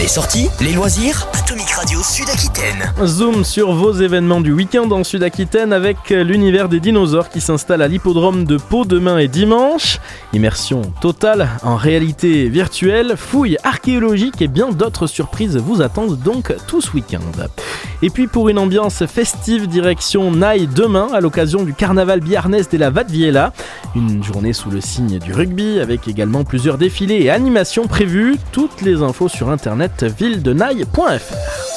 Les sorties, les loisirs, Atomic Radio Sud-Aquitaine. Zoom sur vos événements du week-end en Sud-Aquitaine avec l'univers des dinosaures qui s'installe à l'hippodrome de Pau demain et dimanche. Immersion totale en réalité virtuelle, fouilles archéologiques et bien d'autres surprises vous attendent donc tout ce week-end. Et puis pour une ambiance festive, direction Naï demain à l'occasion du carnaval Biarnès de la Vadviela. Une journée sous le signe du rugby avec également plusieurs défilés et animations prévues. Toutes les infos sur internet villedenaille.fr.